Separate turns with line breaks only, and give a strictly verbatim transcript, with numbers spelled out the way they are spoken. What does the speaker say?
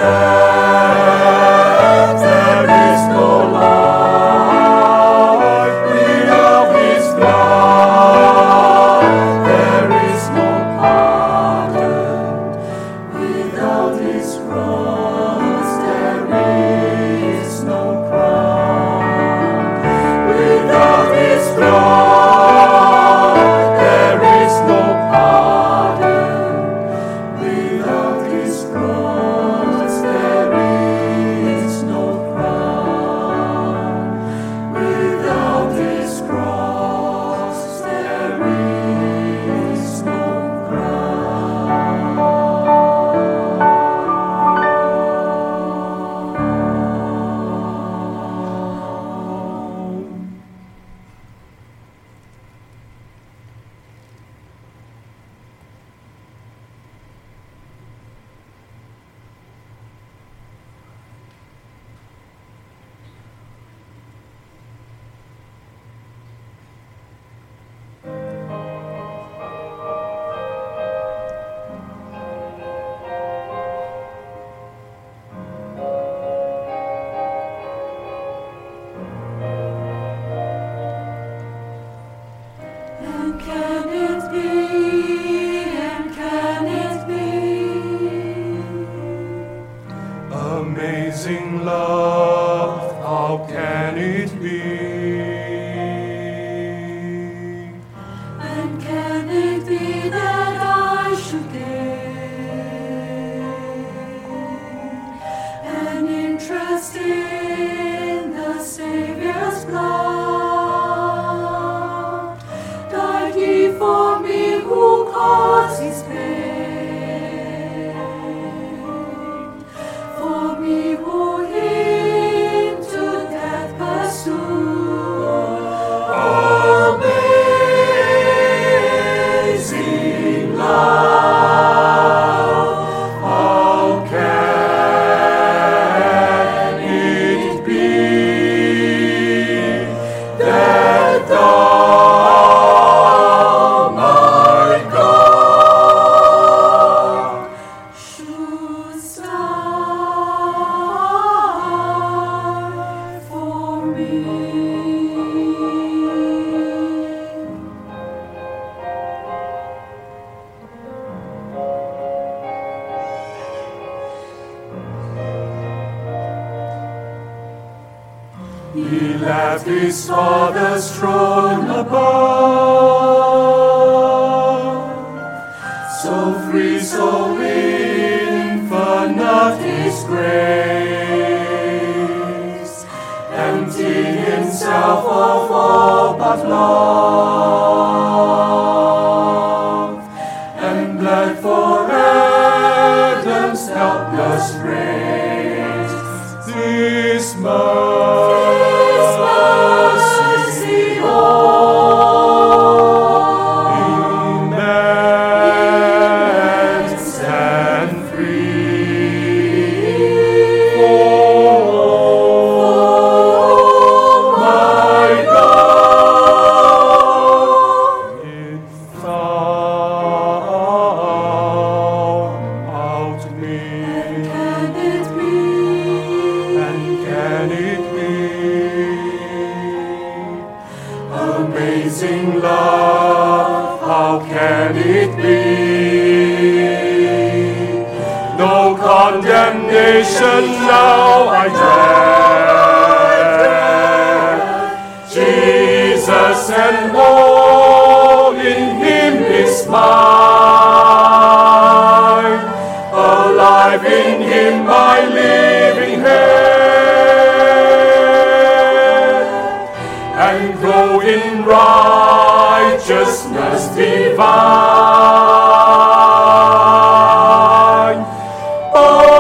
Amazing love, how can it be?
And can it be that I should gain an interest in the Savior's blood? Died he for me who caused his pain? For me who him to death pursued. Amazing love, how can it be that thou, my God, shouldst die for me?
He left his Father's throne above, so free, so infinite his grace, emptied himself of all but love, and bled for Adam's helpless race. This mercy, oh, immense and free. Oh, my God, it found out me.
Can it be?
And can it be? Amazing love, how can it be? No condemnation now I dread. Jesus and all in him is mine. Alive in him my living head, and grow in righteousness divine. Oh,